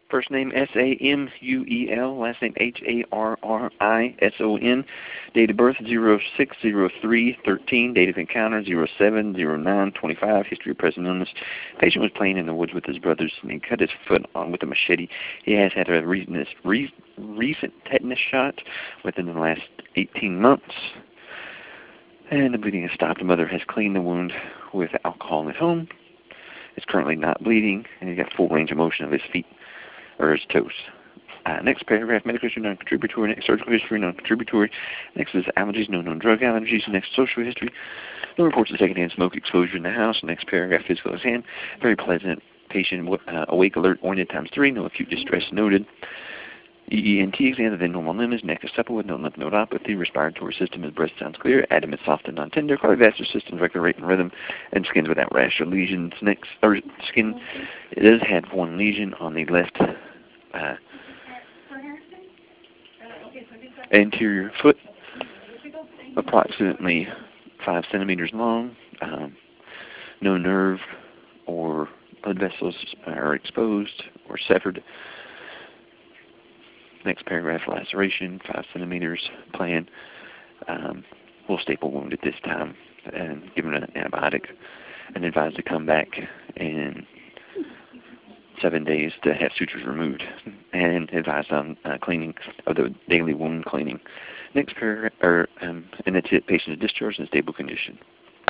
First name Samuel, last name Harrison. Date of birth 06/03/13. Date of encounter 07/09/25. History of present illness. Patient was playing in the woods with his brothers and he cut his foot on with a machete. He has had a recent tetanus shot within the last 18 months. And the bleeding has stopped. The mother has cleaned the wound with alcohol at home. It's currently not bleeding, and he's got full range of motion of his feet or his toes. Next paragraph, medical history, non-contributory. Next, surgical history, non-contributory. Next is allergies, no known drug allergies. Next, social history. No reports of secondhand smoke exposure in the house. Next paragraph, physical exam. Very pleasant. Patient awake, alert, oriented ×3. No acute distress noted. EENT exam of the normal limbs. Neck is supple with no lymph nodopathy. Respiratory system, his breath sounds clear. Abdomen soft and non-tender. Cardiovascular system, regular rate and rhythm. And skin's without rash or lesions. Next, or skin, it does have one lesion on the left anterior foot, approximately 5 centimeters long. No nerve or blood vessels are exposed or severed. Next paragraph, laceration, 5 centimeters, plan. We'll staple wound at this time and give him an antibiotic and advise to come back in 7 days to have sutures removed and advise on cleaning of the daily wound cleaning. Next paragraph, and that's it. Patient is discharged in stable condition.